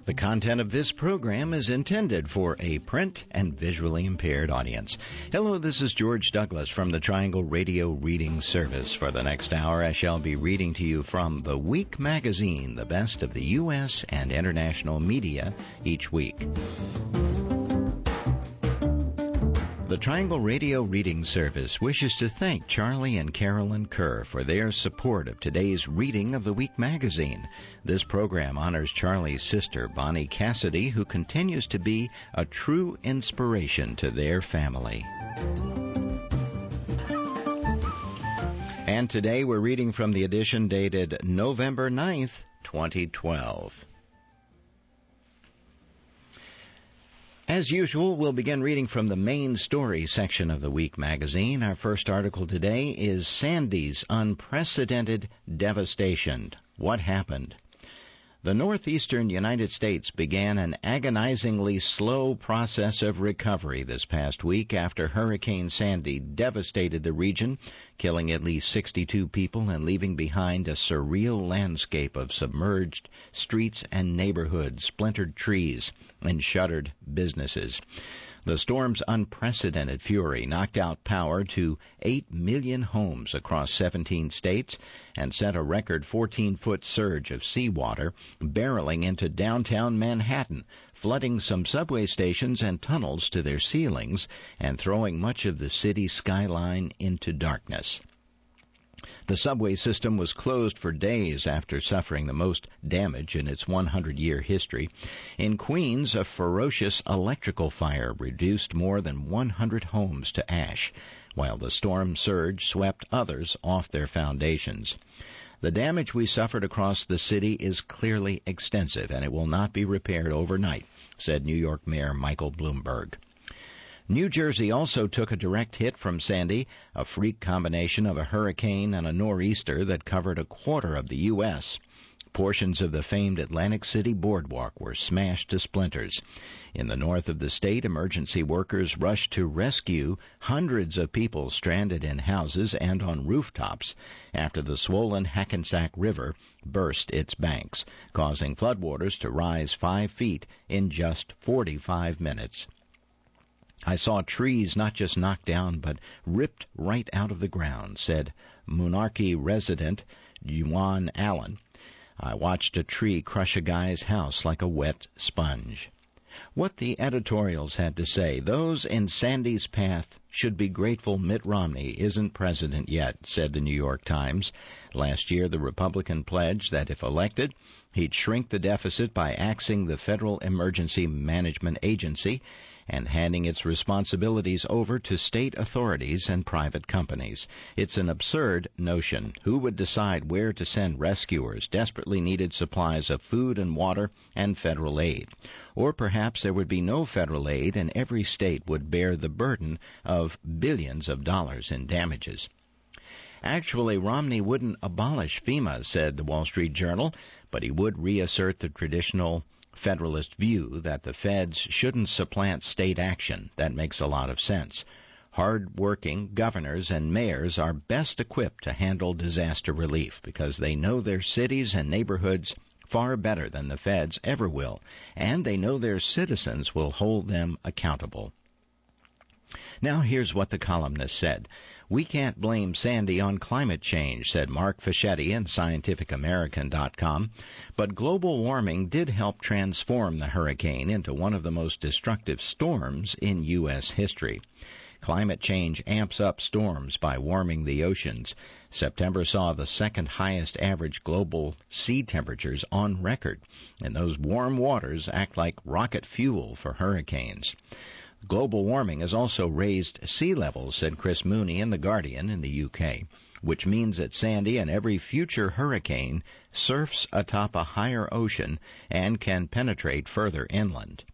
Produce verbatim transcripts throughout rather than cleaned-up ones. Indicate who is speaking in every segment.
Speaker 1: The content of this program is intended for a print and visually impaired audience. Hello, this is George Douglas from the Triangle Radio Reading Service. For the next hour, I shall be reading to you from The Week magazine, the best of the U S and international media each week. The Triangle Radio Reading Service wishes to thank Charlie and Carolyn Kerr for their support of today's reading of The Week magazine. This program honors Charlie's sister, Bonnie Cassidy, who continues to be a true inspiration to their family. And today we're reading from the edition dated November ninth, twenty twelve. As usual, we'll begin reading from the main story section of the Week magazine. Our first article today is Sandy's Unprecedented Devastation. What happened? The northeastern United States began an agonizingly slow process of recovery this past week after Hurricane Sandy devastated the region, killing at least sixty-two people and leaving behind a surreal landscape of submerged streets and neighborhoods, splintered trees, and shuttered businesses. The storm's unprecedented fury knocked out power to eight million homes across seventeen states and sent a record fourteen-foot surge of seawater barreling into downtown Manhattan, flooding some subway stations and tunnels to their ceilings and throwing much of the city skyline into darkness. The subway system was closed for days after suffering the most damage in its hundred-year history. In Queens, a ferocious electrical fire reduced more than one hundred homes to ash, while the storm surge swept others off their foundations. The damage we suffered across the city is clearly extensive, and it will not be repaired overnight, said New York Mayor Michael Bloomberg. New Jersey also took a direct hit from Sandy, a freak combination of a hurricane and a nor'easter that covered a quarter of the U S Portions of the famed Atlantic City boardwalk were smashed to splinters. In the north of the state, emergency workers rushed to rescue hundreds of people stranded in houses and on rooftops after the swollen Hackensack River burst its banks, causing floodwaters to rise five feet in just forty-five minutes. I saw trees not just knocked down, but ripped right out of the ground, said Monarchy resident Juan Allen. I watched a tree crush a guy's house like a wet sponge. What the editorials had to say, those in Sandy's path should be grateful Mitt Romney isn't president yet, said the New York Times. Last year, the Republican pledged that if elected, he'd shrink the deficit by axing the Federal Emergency Management Agency and handing its responsibilities over to state authorities and private companies. It's an absurd notion. Who would decide where to send rescuers, desperately needed supplies of food and water, and federal aid? Or perhaps there would be no federal aid and every state would bear the burden of billions of dollars in damages. Actually, Romney wouldn't abolish FEMA, said the Wall Street Journal, but he would reassert the traditional Federalist view that the feds shouldn't supplant state action. That makes a lot of sense. Hard-working governors and mayors are best equipped to handle disaster relief because they know their cities and neighborhoods far better than the feds ever will, and they know their citizens will hold them accountable. Now here's what the columnist said. We can't blame Sandy on climate change, said Mark Fischetti in Scientific American dot com, but global warming did help transform the hurricane into one of the most destructive storms in U S history. Climate change amps up storms by warming the oceans. September saw the second highest average global sea temperatures on record, and those warm waters act like rocket fuel for hurricanes. Global warming has also raised sea levels, said Chris Mooney in The Guardian in the U K, which means that Sandy and every future hurricane surfs atop a higher ocean and can penetrate further inland.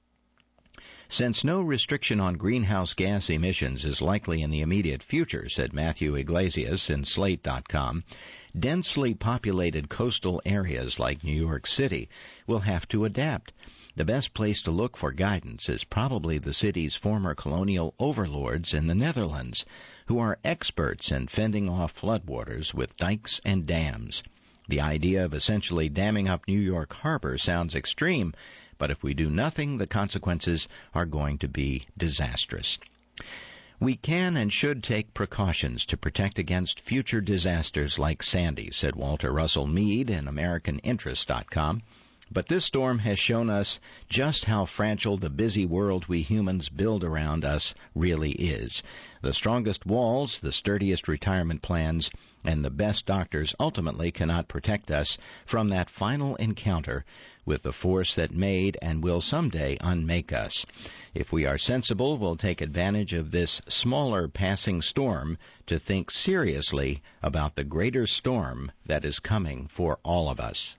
Speaker 1: Since no restriction on greenhouse gas emissions is likely in the immediate future, said Matthew Iglesias in Slate dot com, densely populated coastal areas like New York City will have to adapt. The best place to look for guidance is probably the city's former colonial overlords in the Netherlands, who are experts in fending off floodwaters with dikes and dams. The idea of essentially damming up New York Harbor sounds extreme, but if we do nothing, the consequences are going to be disastrous. We can and should take precautions to protect against future disasters like Sandy, said Walter Russell Mead in American Interest dot com. But this storm has shown us just how fragile the busy world we humans build around us really is. The strongest walls, the sturdiest retirement plans, and the best doctors ultimately cannot protect us from that final encounter with the force that made and will someday unmake us. If we are sensible, we'll take advantage of this smaller passing storm to think seriously about the greater storm that is coming for all of us.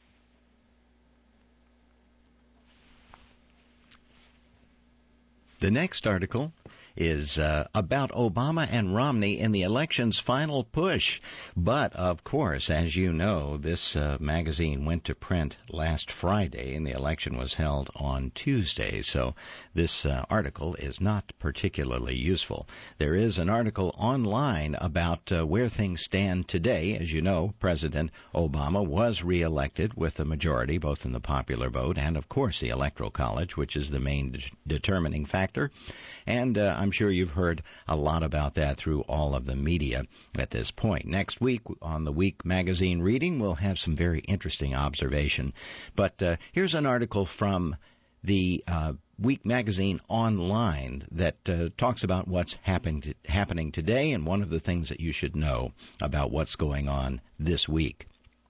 Speaker 1: The next article is uh, about Obama and Romney in the election's final push. But, of course, as you know, this uh, magazine went to print last Friday, and the election was held on Tuesday, so this uh, article is not particularly useful. There is an article online about uh, where things stand today. As you know, President Obama was reelected with a majority, both in the popular vote and, of course, the Electoral College, which is the main de- determining factor. And uh, I'm sure you've heard a lot about that through all of the media at this point. Next week on the Week Magazine reading, we'll have some very interesting observation. But uh, here's an article from the uh, Week Magazine online that uh, talks about what's happening to, happening today and one of the things that you should know about what's going on this week.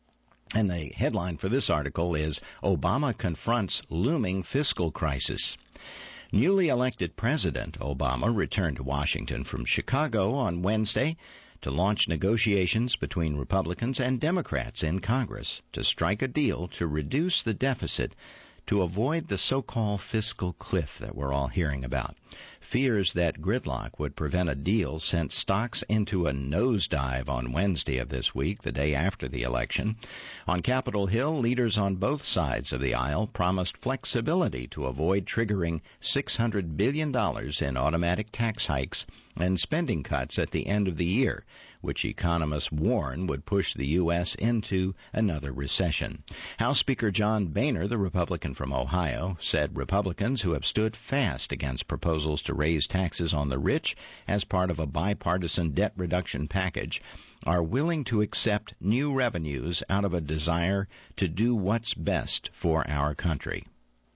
Speaker 1: And the headline for this article is Obama Confronts Looming Fiscal Crisis. Newly elected President Obama returned to Washington from Chicago on Wednesday to launch negotiations between Republicans and Democrats in Congress to strike a deal to reduce the deficit to avoid the so-called fiscal cliff that we're all hearing about. Fears that gridlock would prevent a deal sent stocks into a nosedive on Wednesday of this week, the day after the election. On Capitol Hill, leaders on both sides of the aisle promised flexibility to avoid triggering six hundred billion dollars in automatic tax hikes and spending cuts at the end of the year, which economists warn would push the U S into another recession. House Speaker John Boehner, the Republican from Ohio, said Republicans who have stood fast against proposals to raise taxes on the rich as part of a bipartisan debt reduction package are willing to accept new revenues out of a desire to do what's best for our country.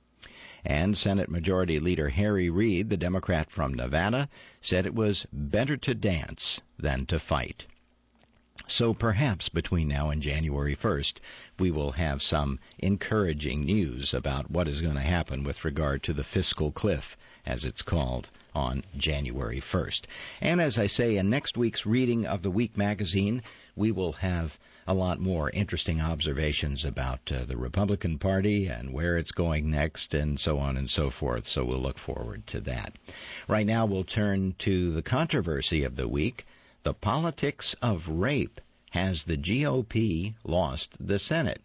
Speaker 1: And Senate Majority Leader Harry Reid, the Democrat from Nevada, said it was better to dance than to fight. So perhaps between now and January first, we will have some encouraging news about what is going to happen with regard to the fiscal cliff, as it's called, on January first. And as I say, in next week's reading of the Week magazine, we will have a lot more interesting observations about uh, the Republican Party and where it's going next and so on and so forth. So we'll look forward to that. Right now we'll turn to the controversy of the week. The politics of rape. Has the G O P lost the Senate?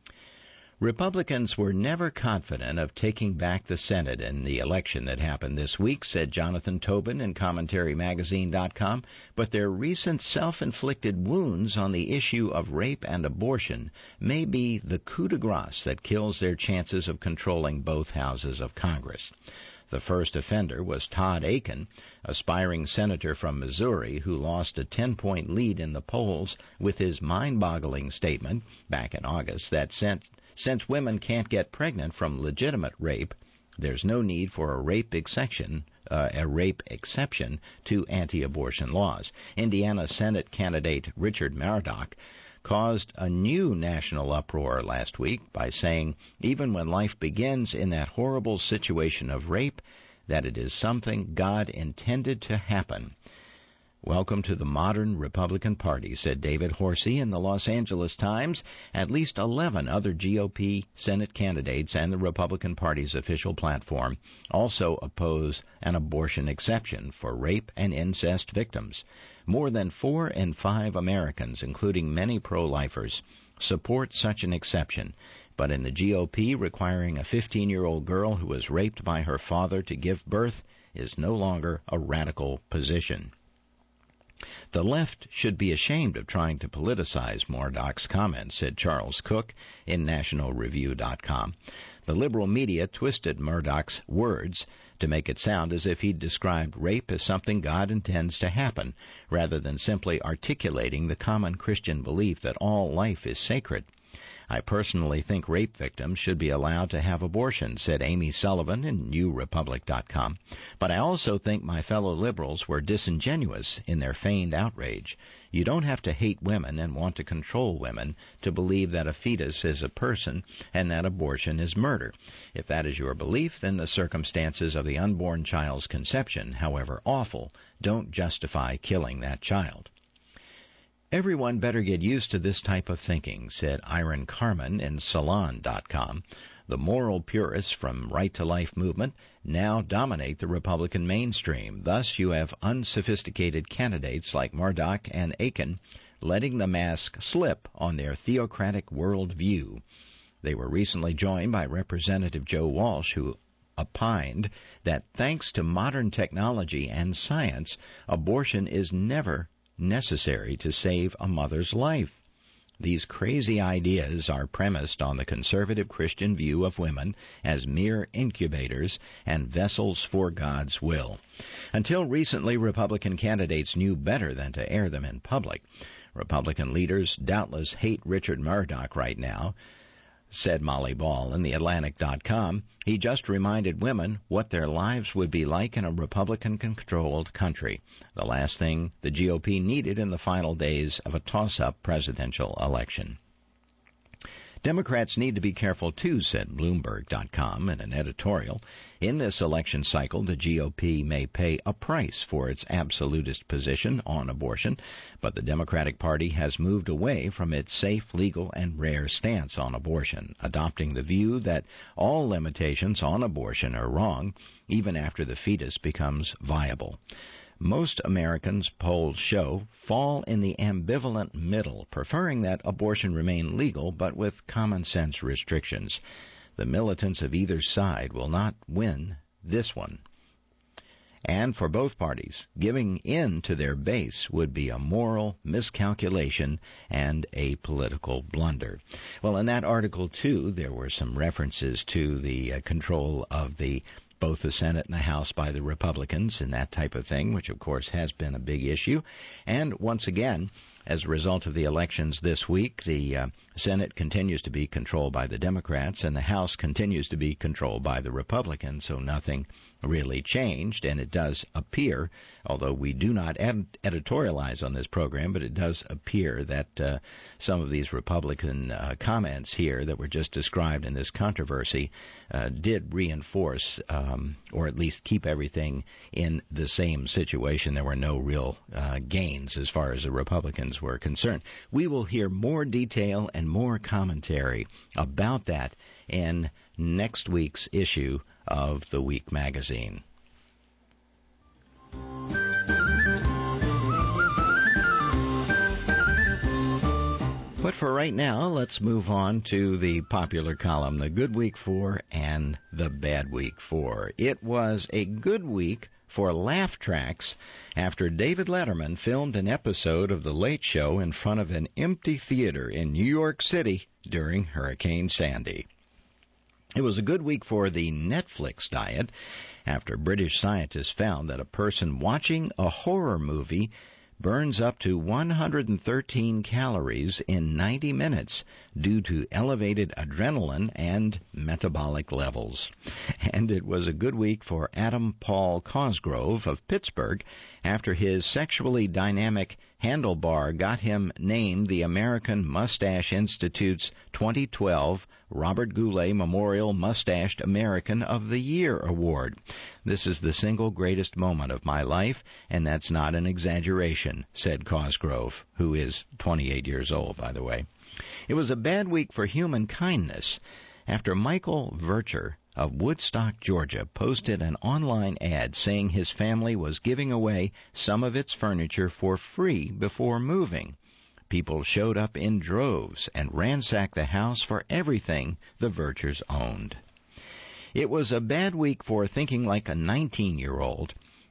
Speaker 1: Republicans were never confident of taking back the Senate in the election that happened this week, said Jonathan Tobin in Commentary Magazine dot com, but their recent self-inflicted wounds on the issue of rape and abortion may be the coup de grace that kills their chances of controlling both houses of Congress. The first offender was Todd Akin, aspiring senator from Missouri who lost a ten-point lead in the polls with his mind-boggling statement back in August that sent Since women can't get pregnant from legitimate rape, there's no need for a rape exception, uh, a rape exception to anti-abortion laws. Indiana Senate candidate Richard Murdoch caused a new national uproar last week by saying, even when life begins in that horrible situation of rape, that it is something God intended to happen. Welcome to the modern Republican Party, said David Horsey in the Los Angeles Times. At least eleven other G O P Senate candidates and the Republican Party's official platform also oppose an abortion exception for rape and incest victims. More than four in five Americans, including many pro-lifers, support such an exception. But in the G O P, requiring a fifteen-year-old girl who was raped by her father to give birth is no longer a radical position. The left should be ashamed of trying to politicize Murdoch's comments, said Charles Cook in National Review dot com. The liberal media twisted Murdoch's words to make it sound as if he'd described rape as something God intends to happen, rather than simply articulating the common Christian belief that all life is sacred. I personally think rape victims should be allowed to have abortions, said Amy Sullivan in New Republic dot com. But I also think my fellow liberals were disingenuous in their feigned outrage. You don't have to hate women and want to control women to believe that a fetus is a person and that abortion is murder. If that is your belief, then the circumstances of the unborn child's conception, however awful, don't justify killing that child. Everyone better get used to this type of thinking, said Iron Carmen in Salon dot com. The moral purists from Right to Life movement now dominate the Republican mainstream. Thus, you have unsophisticated candidates like Murdoch and Aiken letting the mask slip on their theocratic worldview. They were recently joined by Representative Joe Walsh, who opined that thanks to modern technology and science, abortion is never necessary to save a mother's life. These crazy ideas are premised on the conservative Christian view of women as mere incubators and vessels for God's will. Until recently, Republican candidates knew better than to air them in public. Republican leaders doubtless hate Richard Murdoch right now, said Molly Ball in the Atlantic dot com. He just reminded women what their lives would be like in a Republican-controlled country, the last thing the G O P needed in the final days of a toss-up presidential election. Democrats need to be careful, too, said Bloomberg dot com in an editorial. In this election cycle, the G O P may pay a price for its absolutist position on abortion, but the Democratic Party has moved away from its safe, legal, and rare stance on abortion, adopting the view that all limitations on abortion are wrong, even after the fetus becomes viable. Most Americans, polls show, fall in the ambivalent middle, preferring that abortion remain legal but with common-sense restrictions. The militants of either side will not win this one. And for both parties, giving in to their base would be a moral miscalculation and a political blunder. Well, in that article, too, there were some references to the uh, control of the both the Senate and the House by the Republicans and that type of thing, which, of course, has been a big issue. And once again, as a result of the elections this week, the uh, Senate continues to be controlled by the Democrats and the House continues to be controlled by the Republicans, so nothing really changed. And it does appear, although we do not ed- editorialize on this program, but it does appear that uh, some of these Republican uh, comments here that were just described in this controversy uh, did reinforce um, or at least keep everything in the same situation. There were no real uh, gains as far as the Republicans were concerned. We will hear more detail and more commentary about that in next week's issue of the Week magazine. But for right now, let's move on to the popular column, the Good Week for and the Bad Week for. It was a good week for laugh tracks after David Letterman filmed an episode of The Late Show in front of an empty theater in New York City during Hurricane Sandy. It was a good week for the Netflix diet after British scientists found that a person watching a horror movie burns up to one hundred thirteen calories in ninety minutes due to elevated adrenaline and metabolic levels. And it was a good week for Adam Paul Cosgrove of Pittsburgh after his sexually dynamic handlebar got him named the American Mustache Institute's twenty twelve Robert Goulet Memorial Mustached American of the Year Award. This is the single greatest moment of my life, and that's not an exaggeration, said Cosgrove, who is twenty-eight years old, by the way. It was a bad week for human kindness after Michael Vercher of Woodstock, Georgia, posted an online ad saying his family was giving away some of its furniture for free before moving. People showed up in droves and ransacked the house for everything the Verchers owned. It was a bad week for thinking like a nineteen-year-old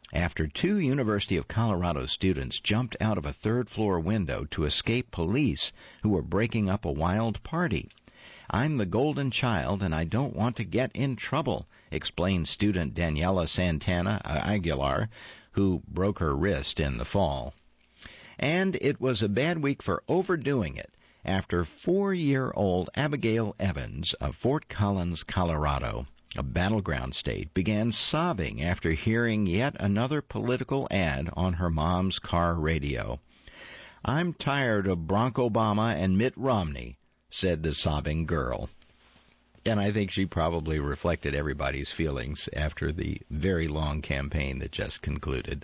Speaker 1: after two University of Colorado students jumped out of a third-floor window to escape police who were breaking up a wild party. "I'm the golden child, and I don't want to get in trouble," explained student Daniela Santana Aguilar, who broke her wrist in the fall. And it was a bad week for overdoing it after four-year-old Abigail Evans of Fort Collins, Colorado, a battleground state, began sobbing after hearing yet another political ad on her mom's car radio. "I'm tired of Barack Obama and Mitt Romney," said the sobbing girl. And I think she probably reflected everybody's feelings after the very long campaign that just concluded.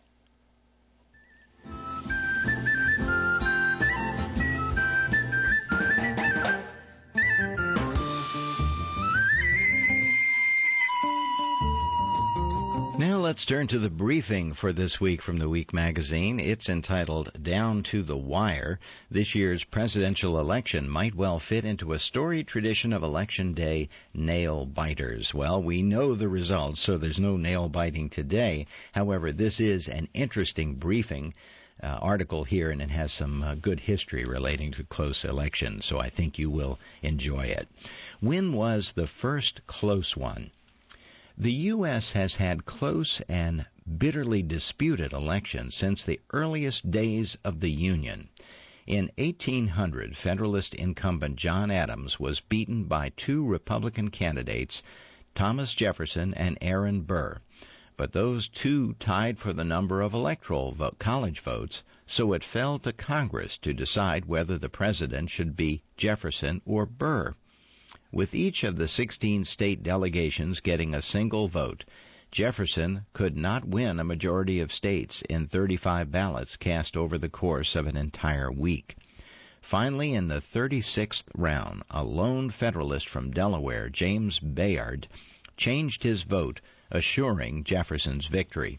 Speaker 1: Now let's turn to the briefing for this week from the Week magazine. It's entitled Down to the Wire. This year's presidential election might well fit into a storied tradition of Election Day nail-biters. Well, we know the results, so there's no nail-biting today. However, this is an interesting briefing uh, article here, and it has some uh, good history relating to close elections, so I think you will enjoy it. When was the first close one? The U S has had close and bitterly disputed elections since the earliest days of the Union. In eighteen hundred, Federalist incumbent John Adams was beaten by two Republican candidates, Thomas Jefferson and Aaron Burr. But those two tied for the number of electoral vote, college votes, so it fell to Congress to decide whether the president should be Jefferson or Burr. With each of the sixteen state delegations getting a single vote, Jefferson could not win a majority of states in thirty-five ballots cast over the course of an entire week. Finally, in the thirty-sixth round, a lone Federalist from Delaware, James Bayard, changed his vote, assuring Jefferson's victory.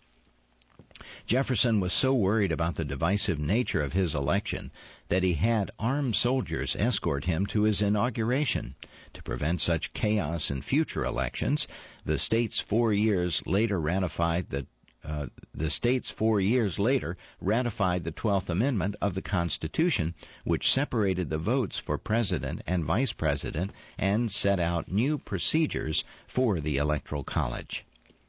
Speaker 1: Jefferson was so worried about the divisive nature of his election that he had armed soldiers escort him to his inauguration. To prevent such chaos in future elections, the states four years later ratified the uh, the states four years later ratified the Twelfth Amendment of the Constitution, which separated the votes for president and vice president and set out new procedures for the Electoral College.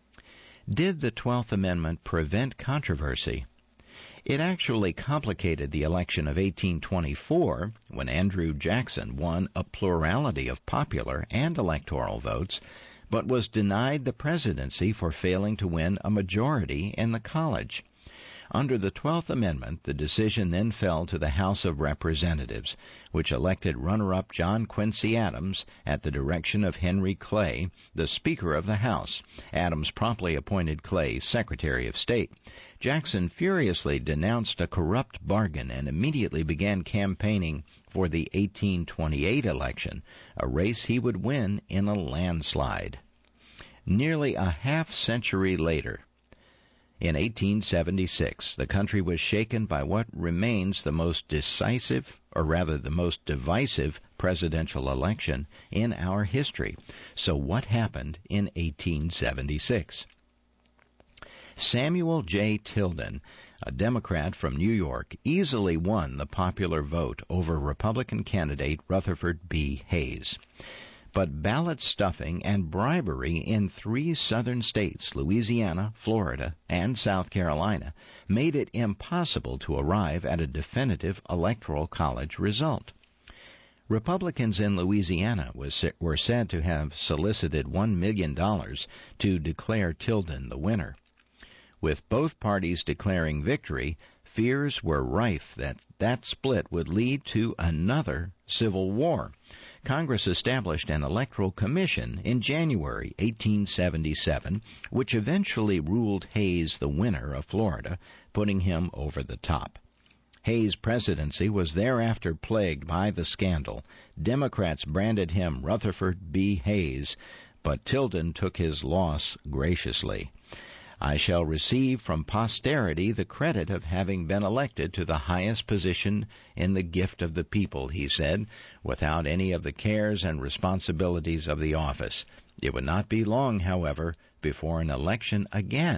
Speaker 1: Did the Twelfth Amendment prevent controversy? It actually complicated the election of eighteen twenty-four, when Andrew Jackson won a plurality of popular and electoral votes, but was denied the presidency for failing to win a majority in the college. Under the Twelfth Amendment, the decision then fell to the House of Representatives, which elected runner-up John Quincy Adams at the direction of Henry Clay, the Speaker of the House. Adams promptly appointed Clay Secretary of State. Jackson furiously denounced a corrupt bargain and immediately began campaigning for the eighteen twenty-eight election, a race he would win in a landslide. Nearly a half-century later, in eighteen seventy-six, the country was shaken by what remains the most decisive, or rather the most divisive, presidential election in our history. So what happened in eighteen seventy-six? Samuel J. Tilden, a Democrat from New York, easily won the popular vote over Republican candidate Rutherford B. Hayes. But ballot stuffing and bribery in three southern states, Louisiana, Florida, and South Carolina, made it impossible to arrive at a definitive electoral college result. Republicans in Louisiana was, were said to have solicited one million dollars to declare Tilden the winner. With both parties declaring victory, fears were rife that that split would lead to another civil war. Congress established an electoral commission in January eighteen seventy-seven, which eventually ruled Hayes the winner of Florida, putting him over the top. Hayes' presidency was thereafter plagued by the scandal. Democrats branded him Rutherford B. Hayes, but Tilden took his loss graciously. "I shall receive from posterity the credit of having been elected to the highest position in the gift of the people," he said, without any of the cares and responsibilities of the office. It would not be long, however, before an election again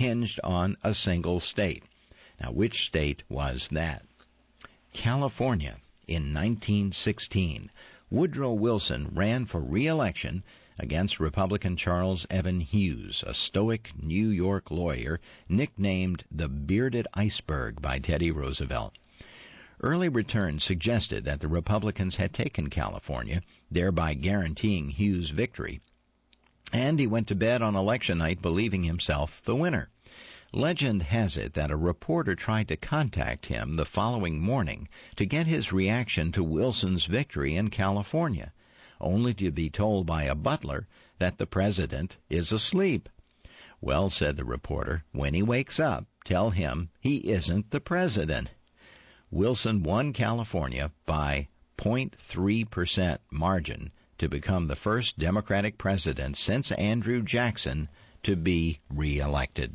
Speaker 1: hinged on a single state. Now, which state was that? California. In nineteen sixteen, Woodrow Wilson ran for re-election against Republican Charles Evan Hughes, a stoic New York lawyer nicknamed the Bearded Iceberg by Teddy Roosevelt. Early returns suggested that the Republicans had taken California, thereby guaranteeing Hughes' victory, and he went to bed on election night believing himself the winner. Legend has it that a reporter tried to contact him the following morning to get his reaction to Wilson's victory in California, only to be told by a butler that the president is asleep. Well, said the reporter, when he wakes up, tell him he isn't the president. Wilson won California by zero point three percent margin to become the first Democratic president since Andrew Jackson to be re-elected.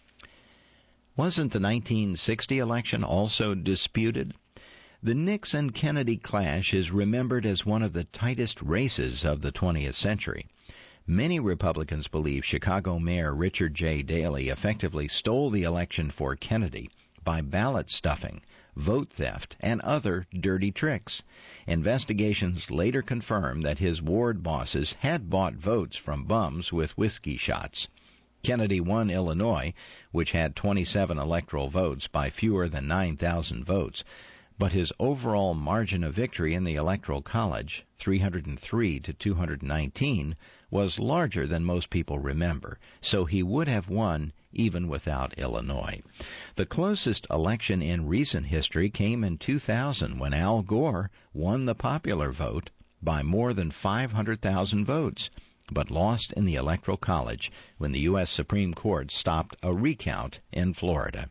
Speaker 1: Wasn't the nineteen sixty election also disputed? The Nixon-Kennedy clash is remembered as one of the tightest races of the twentieth century. Many Republicans believe Chicago Mayor Richard J. Daley effectively stole the election for Kennedy by ballot stuffing, vote theft, and other dirty tricks. Investigations later confirmed that his ward bosses had bought votes from bums with whiskey shots. Kennedy won Illinois, which had twenty-seven electoral votes by fewer than nine thousand votes, but his overall margin of victory in the Electoral College, three hundred three to two hundred nineteen, was larger than most people remember, so he would have won even without Illinois. The closest election in recent history came in two thousand when Al Gore won the popular vote by more than five hundred thousand votes, but lost in the Electoral College when the U S Supreme Court stopped a recount in Florida.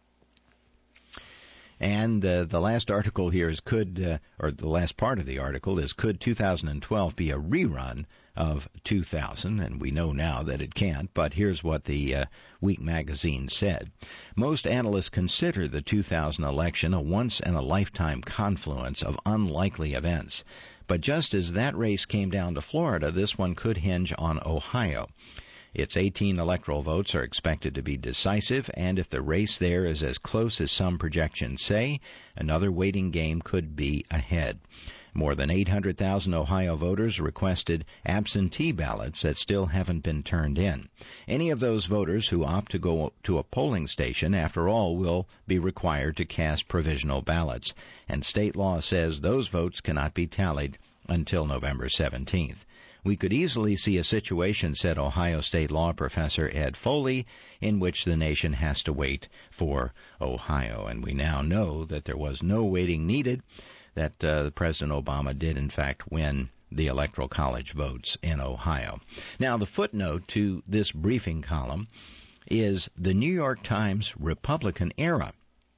Speaker 1: And uh, the last article here is could, uh, or the last part of the article is, could two thousand twelve be a rerun of two thousand? And we know now that it can't, but here's what the uh, Week magazine said. Most analysts consider the two thousand election a once-in-a-lifetime confluence of unlikely events. But just as that race came down to Florida, this one could hinge on Ohio. Its eighteen electoral votes are expected to be decisive, and if the race there is as close as some projections say, another waiting game could be ahead. More than eight hundred thousand Ohio voters requested absentee ballots that still haven't been turned in. Any of those voters who opt to go to a polling station, after all, will be required to cast provisional ballots, and state law says those votes cannot be tallied until November seventeenth. We could easily see a situation, said Ohio State law professor Ed Foley, in which the nation has to wait for Ohio. And we now know that there was no waiting needed, that uh, President Obama did, in fact, win the Electoral College votes in Ohio. Now, the footnote to this briefing column is the New York Times Republican era.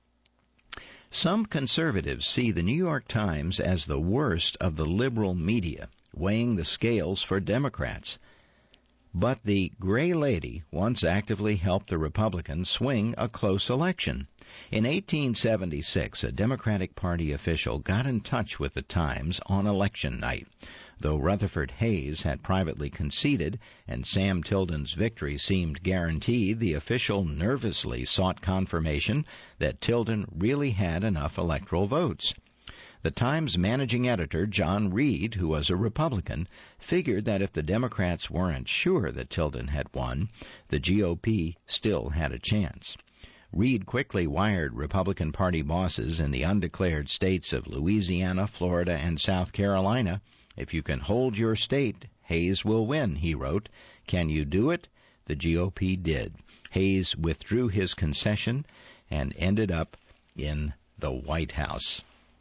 Speaker 1: Some conservatives see the New York Times as the worst of the liberal media, weighing the scales for Democrats. But the Gray Lady once actively helped the Republicans swing a close election. In eighteen seventy-six, a Democratic Party official got in touch with the Times on election night. Though Rutherford Hayes had privately conceded and Sam Tilden's victory seemed guaranteed, the official nervously sought confirmation that Tilden really had enough electoral votes. The Times managing editor, John Reed, who was a Republican, figured that if the Democrats weren't sure that Tilden had won, the G O P still had a chance. Reed quickly wired Republican Party bosses in the undeclared states of Louisiana, Florida, and South Carolina. If you can hold your state, Hayes will win, he wrote. Can you do it? The G O P did. Hayes withdrew his concession and ended up in the White House.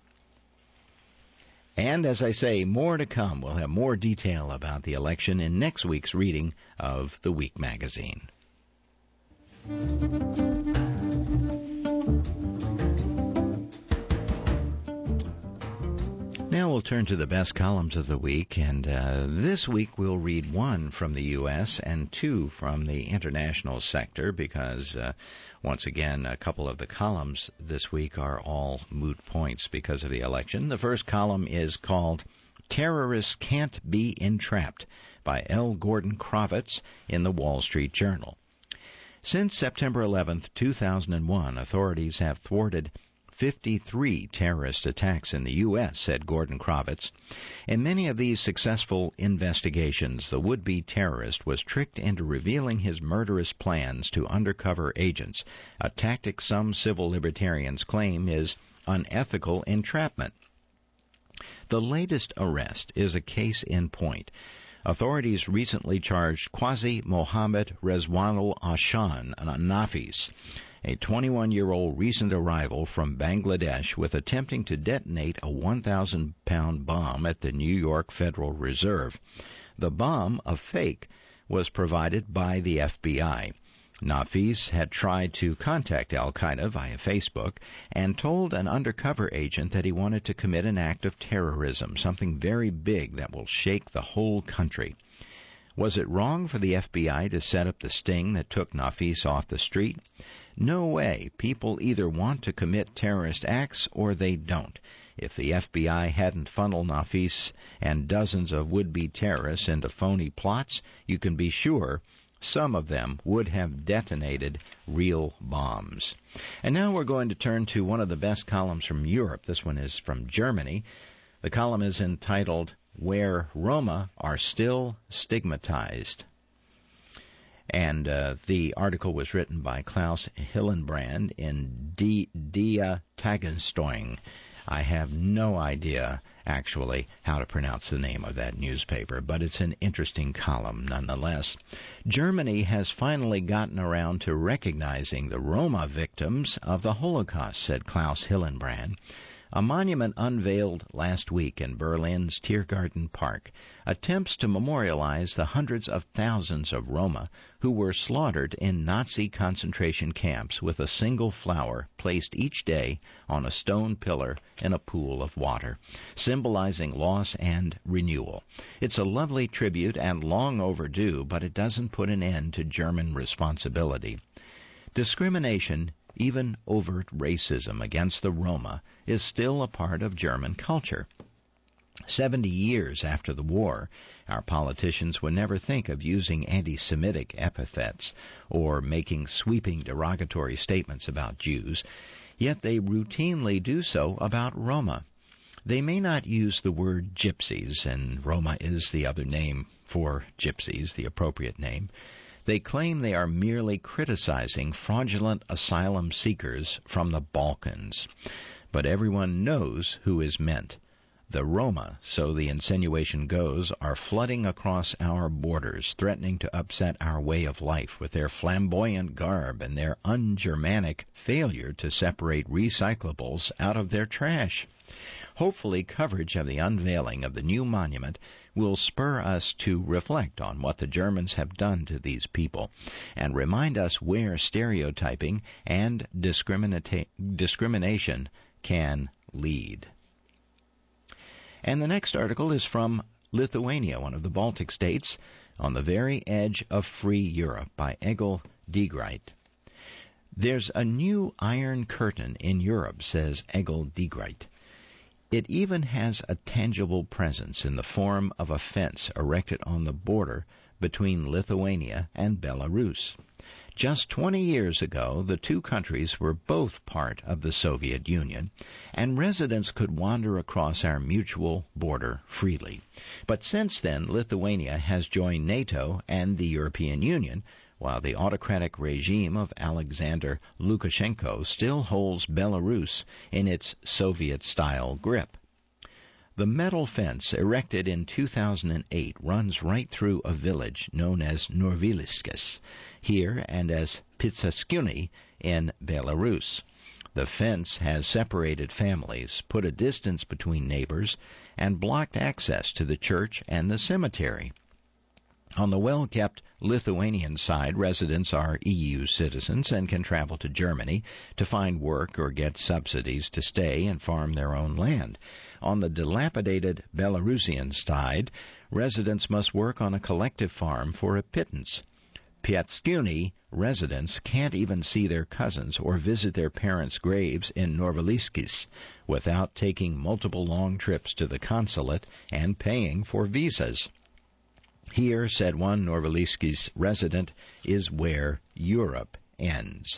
Speaker 1: And as I say, more to come. We'll have more detail about the election in next week's reading of the Week magazine. Now we'll turn to the best columns of the week, and uh, this week we'll read one from the U S and two from the international sector because, uh, once again, a couple of the columns this week are all moot points because of the election. The first column is called Terrorists Can't Be Entrapped by L. Gordon Kravitz in the Wall Street Journal. Since September eleventh, two thousand one, authorities have thwarted fifty-three terrorist attacks in the U S, said Gordon Kravitz. In many of these successful investigations, the would-be terrorist was tricked into revealing his murderous plans to undercover agents, a tactic some civil libertarians claim is unethical entrapment. The latest arrest is a case in point. Authorities recently charged Qazi Mohammed Rezwanul Ashan Nafis, a twenty-one-year-old recent arrival from Bangladesh, with attempting to detonate a one thousand pound bomb at the New York Federal Reserve. The bomb, a fake, was provided by the F B I. Nafis had tried to contact al-Qaeda via Facebook and told an undercover agent that he wanted to commit an act of terrorism, something very big that will shake the whole country. Was it wrong for the F B I to set up the sting that took Nafis off the street? No way. People either want to commit terrorist acts or they don't. If the F B I hadn't funneled Nafis and dozens of would-be terrorists into phony plots, you can be sure some of them would have detonated real bombs. And now we're going to turn to one of the best columns from Europe. This one is from Germany. The column is entitled, Where Roma Are Still Stigmatized. And uh, the article was written by Klaus Hillenbrand in Die, Die Tagesschau. I have no idea, actually, how to pronounce the name of that newspaper, but it's an interesting column nonetheless. Germany has finally gotten around to recognizing the Roma victims of the Holocaust, said Klaus Hillenbrand. A monument unveiled last week in Berlin's Tiergarten Park attempts to memorialize the hundreds of thousands of Roma who were slaughtered in Nazi concentration camps with a single flower placed each day on a stone pillar in a pool of water, symbolizing loss and renewal. It's a lovely tribute and long overdue, but it doesn't put an end to German responsibility. Discrimination, even overt racism against the Roma, is still a part of German culture. Seventy years after the war, our politicians would never think of using anti-Semitic epithets or making sweeping derogatory statements about Jews, yet they routinely do so about Roma. They may not use the word gypsies, and Roma is the other name for gypsies, the appropriate name. They claim they are merely criticizing fraudulent asylum seekers from the Balkans. But everyone knows who is meant. The Roma, so the insinuation goes, are flooding across our borders, threatening to upset our way of life with their flamboyant garb and their un-Germanic failure to separate recyclables out of their trash. Hopefully, coverage of the unveiling of the new monument will spur us to reflect on what the Germans have done to these people and remind us where stereotyping and discriminata- discrimination can lead. And the next article is from Lithuania, one of the Baltic states, on the very edge of free Europe, by Egil Degreit. There's a new iron curtain in Europe, says Egil Degreit. It even has a tangible presence in the form of a fence erected on the border between Lithuania and Belarus. Just twenty years ago, the two countries were both part of the Soviet Union, and residents could wander across our mutual border freely. But since then, Lithuania has joined NATO and the European Union, while the autocratic regime of Alexander Lukashenko still holds Belarus in its Soviet-style grip. The metal fence, erected in two thousand eight, runs right through a village known as Norilsk here and as Pitsaskyny in Belarus. The fence has separated families, put a distance between neighbors, and blocked access to the church and the cemetery. On the well-kept Lithuanian side, residents are E U citizens and can travel to Germany to find work or get subsidies to stay and farm their own land. On the dilapidated Belarusian side, residents must work on a collective farm for a pittance. Pitsaskyny residents can't even see their cousins or visit their parents' graves in Norilsk without taking multiple long trips to the consulate and paying for visas. Here, said one Novolisky's resident, is where Europe ends.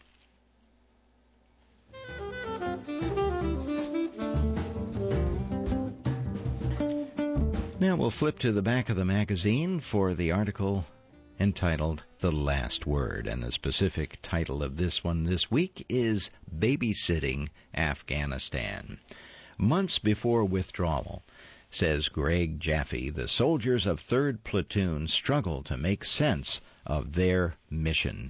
Speaker 1: Now we'll flip to the back of the magazine for the article entitled The Last Word, and the specific title of this one this week is Babysitting Afghanistan. Months before withdrawal, says Greg Jaffe, the soldiers of third Platoon struggle to make sense of their mission.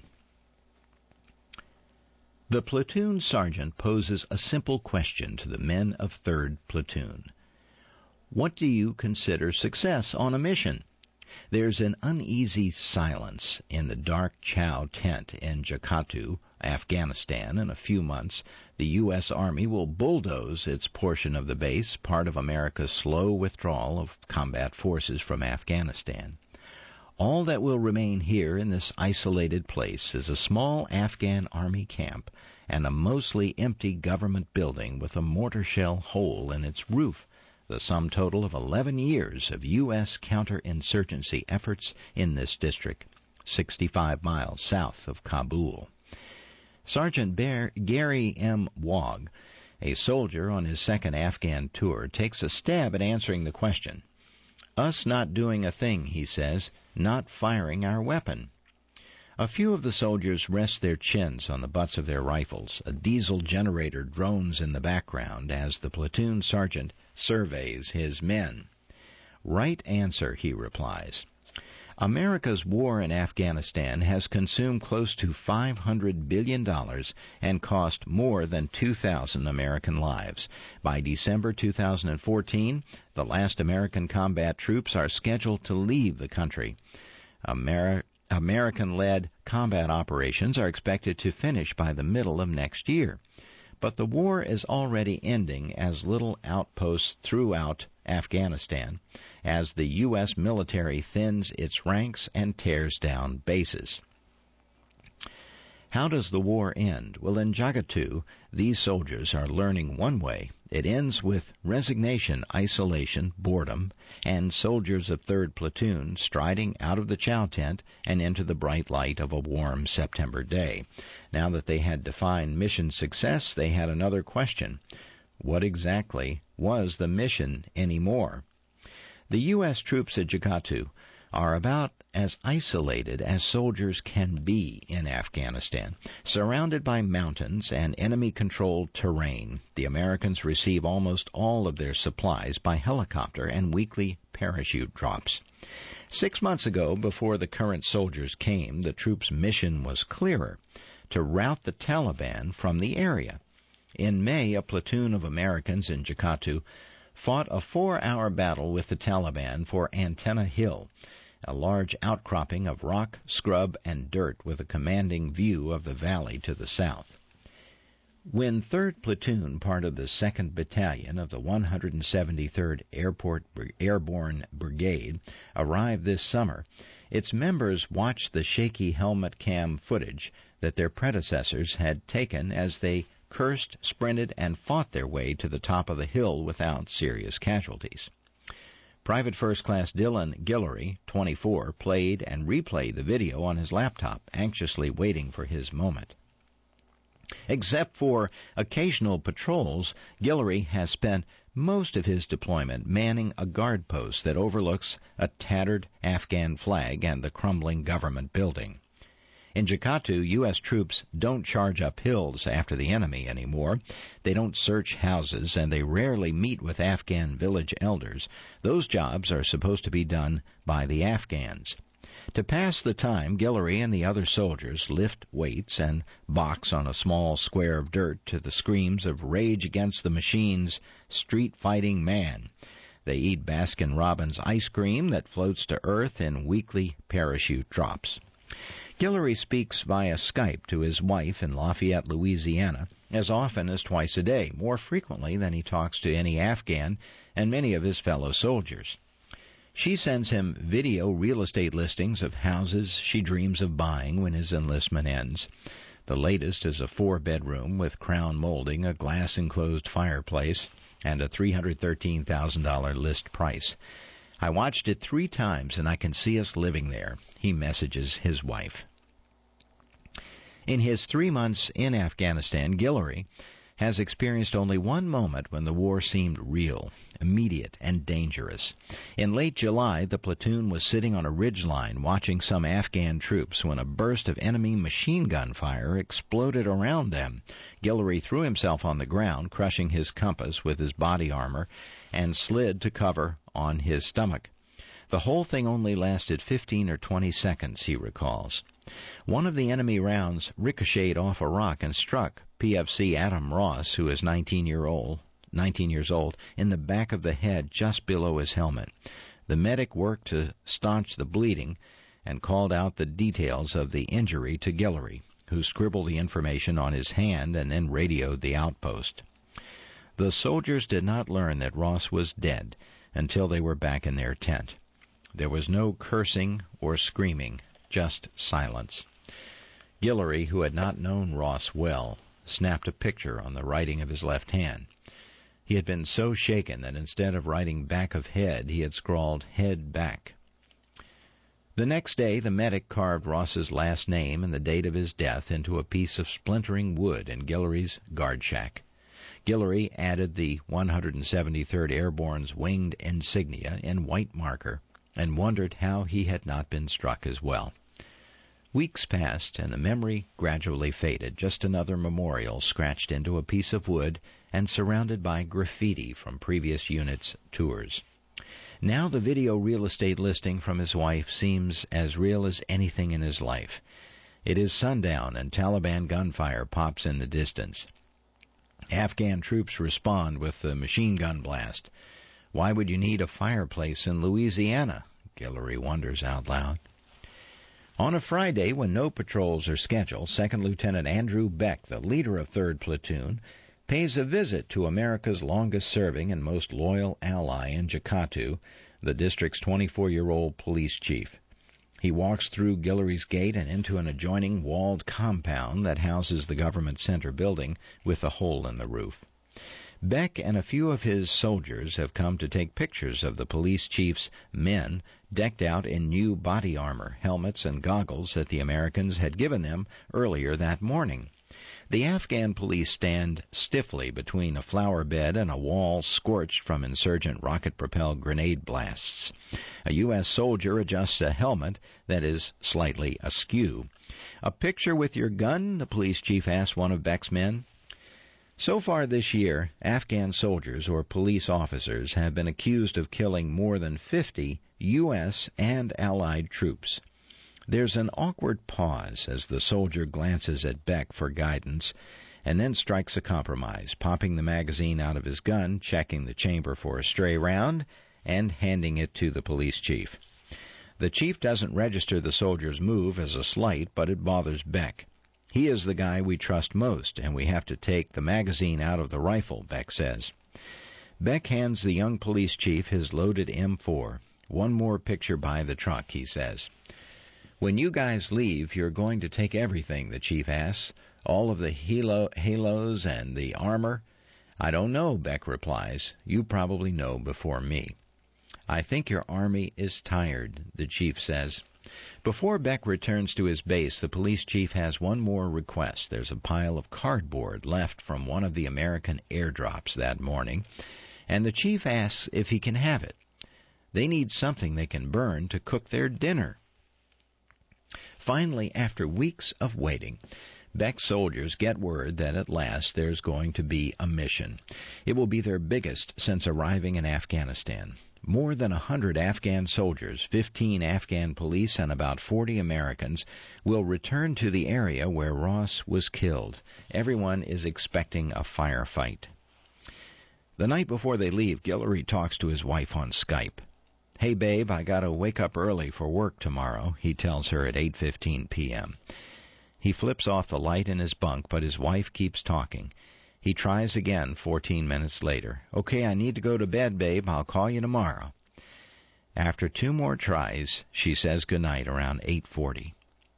Speaker 1: The platoon sergeant poses a simple question to the men of third Platoon. What do you consider success on a mission? There's an uneasy silence in the dark Chow tent in Jakarta, Afghanistan. In a few months, the U S. Army will bulldoze its portion of the base, part of America's slow withdrawal of combat forces from Afghanistan. All that will remain here in this isolated place is a small Afghan Army camp and a mostly empty government building with a mortar shell hole in its roof, the sum total of eleven years of U S counterinsurgency efforts in this district, sixty-five miles south of Kabul. Sergeant Bear, Gary M. Wog, a soldier on his second Afghan tour, takes a stab at answering the question. Us not doing a thing, he says, not firing our weapon. A few of the soldiers rest their chins on the butts of their rifles. A diesel generator drones in the background as the platoon sergeant surveys his men. Right answer, he replies. America's war in Afghanistan has consumed close to five hundred billion dollars and cost more than two thousand American lives. By December two thousand fourteen, the last American combat troops are scheduled to leave the country. Ameri- American-led combat operations are expected to finish by the middle of next year. But the war is already ending as little outposts throughout Afghanistan, as the U S military thins its ranks and tears down bases. How does the war end? Well, in Jakarta, these soldiers are learning one way. It ends with resignation, isolation, boredom, and soldiers of third Platoon striding out of the chow tent and into the bright light of a warm September day. Now that they had defined mission success, they had another question. What exactly was the mission anymore? The U S troops at Jakarta are about as isolated as soldiers can be in Afghanistan. Surrounded by mountains and enemy-controlled terrain, the Americans receive almost all of their supplies by helicopter and weekly parachute drops. Six months ago, before the current soldiers came, the troops' mission was clearer: to rout the Taliban from the area. In May, a platoon of Americans in Jakarta fought a four-hour battle with the Taliban for Antenna Hill, a large outcropping of rock, scrub, and dirt with a commanding view of the valley to the south. When third Platoon, part of the second Battalion of the one hundred seventy-third Airport Airborne Brigade, arrived this summer, its members watched the shaky helmet cam footage that their predecessors had taken as they cursed, sprinted, and fought their way to the top of the hill without serious casualties. Private First Class Dylan Guillory, twenty-four, played and replayed the video on his laptop, anxiously waiting for his moment. Except for occasional patrols, Guillory has spent most of his deployment manning a guard post that overlooks a tattered Afghan flag and the crumbling government building. In Jakarta, U S troops don't charge up hills after the enemy anymore. They don't search houses, and they rarely meet with Afghan village elders. Those jobs are supposed to be done by the Afghans. To pass the time, Guillory and the other soldiers lift weights and box on a small square of dirt to the screams of Rage Against the Machine's street-fighting man. They eat Baskin-Robbins ice cream that floats to earth in weekly parachute drops. Guillory speaks via Skype to his wife in Lafayette, Louisiana, as often as twice a day, more frequently than he talks to any Afghan and many of his fellow soldiers. She sends him video real estate listings of houses she dreams of buying when his enlistment ends. The latest is a four-bedroom with crown molding, a glass-enclosed fireplace, and a three hundred thirteen thousand dollars list price. I watched it three times, and I can see us living there, he messages his wife. In his three months in Afghanistan, Guillory has experienced only one moment when the war seemed real, immediate, and dangerous. In late July, the platoon was sitting on a ridgeline watching some Afghan troops when a burst of enemy machine gun fire exploded around them. Guillory threw himself on the ground, crushing his compass with his body armor, and slid to cover on his stomach. The whole thing only lasted fifteen or twenty seconds, he recalls. One of the enemy rounds ricocheted off a rock and struck P F C Adam Ross, who is nineteen year old, nineteen years old, in the back of the head just below his helmet. The medic worked to staunch the bleeding and called out the details of the injury to Guillory, who scribbled the information on his hand and then radioed the outpost. The soldiers did not learn that Ross was dead until they were back in their tent. There was no cursing or screaming, just silence. Guillory, who had not known Ross well, snapped a picture on the writing of his left hand. He had been so shaken that instead of writing back of head, he had scrawled head back. The next day, the medic carved Ross's last name and the date of his death into a piece of splintering wood in Guillory's guard shack. Guillory added the one hundred seventy-third Airborne's winged insignia in white marker and wondered how he had not been struck as well. Weeks passed, and the memory gradually faded, just another memorial scratched into a piece of wood and surrounded by graffiti from previous units' tours. Now the video real estate listing from his wife seems as real as anything in his life. It is sundown, and Taliban gunfire pops in the distance. Afghan troops respond with the machine gun blast. Why would you need a fireplace in Louisiana? Guillory wonders out loud. On a Friday, when no patrols are scheduled, Second Lieutenant Andrew Beck, the leader of third Platoon, pays a visit to America's longest-serving and most loyal ally in Jakatu, the district's twenty-four-year-old police chief. He walks through Guillory's gate and into an adjoining walled compound that houses the government center building with a hole in the roof. Beck and a few of his soldiers have come to take pictures of the police chief's men decked out in new body armor, helmets, and goggles that the Americans had given them earlier that morning. The Afghan police stand stiffly between a flower bed and a wall scorched from insurgent rocket-propelled grenade blasts. A U S soldier adjusts a helmet that is slightly askew. "A picture with your gun?" the police chief asked one of Beck's men. So far this year, Afghan soldiers or police officers have been accused of killing more than fifty U S and Allied troops. There's an awkward pause as the soldier glances at Beck for guidance and then strikes a compromise, popping the magazine out of his gun, checking the chamber for a stray round, and handing it to the police chief. The chief doesn't register the soldier's move as a slight, but it bothers Beck. He is the guy we trust most, and we have to take the magazine out of the rifle, Beck says. Beck hands the young police chief his loaded M four. One more picture by the truck, he says. "When you guys leave, you're going to take everything," the chief asks. "All of the halo, halos and the armor?" "I don't know," Beck replies. "You probably know before me." "I think your army is tired," the chief says. Before Beck returns to his base, the police chief has one more request. There's a pile of cardboard left from one of the American airdrops that morning, and the chief asks if he can have it. They need something they can burn to cook their dinner. Finally, after weeks of waiting, Beck's soldiers get word that at last there's going to be a mission. It will be their biggest since arriving in Afghanistan. More than a hundred Afghan soldiers, fifteen Afghan police, and about forty Americans will return to the area where Ross was killed. Everyone is expecting a firefight. The night before they leave, Guillory talks to his wife on Skype. "Hey, babe, I gotta wake up early for work tomorrow," he tells her at eight fifteen p.m. He flips off the light in his bunk, but his wife keeps talking. He tries again fourteen minutes later. "Okay, I need to go to bed, babe. I'll call you tomorrow." After two more tries, she says goodnight around eight forty.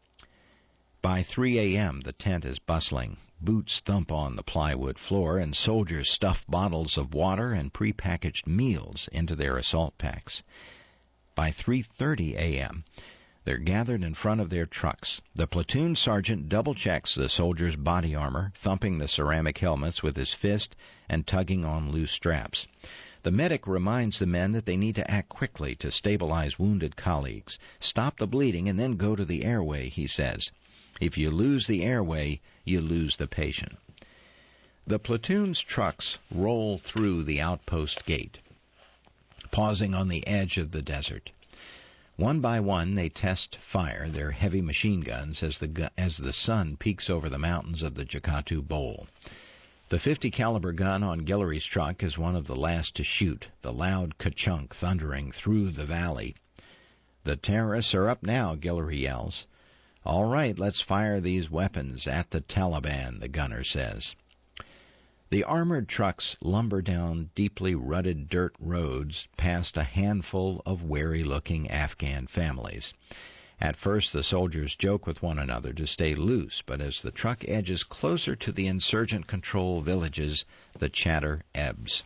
Speaker 1: By three a.m., the tent is bustling. Boots thump on the plywood floor, and soldiers stuff bottles of water and prepackaged meals into their assault packs. By three thirty a.m., they're gathered in front of their trucks. The platoon sergeant double-checks the soldiers' body armor, thumping the ceramic helmets with his fist and tugging on loose straps. The medic reminds the men that they need to act quickly to stabilize wounded colleagues. Stop the bleeding and then go to the airway, he says. If you lose the airway, you lose the patient. The platoon's trucks roll through the outpost gate, pausing on the edge of the desert. One by one, they test fire their heavy machine guns as the gu- as the sun peeks over the mountains of the Jakatu Bowl. The fifty caliber gun on Guillory's truck is one of the last to shoot, the loud ka-chunk thundering through the valley. The terrorists are up now, Guillory yells. All right, let's fire these weapons at the Taliban, the gunner says. The armored trucks lumber down deeply rutted dirt roads past a handful of wary-looking Afghan families. At first, the soldiers joke with one another to stay loose, but as the truck edges closer to the insurgent control villages, the chatter ebbs.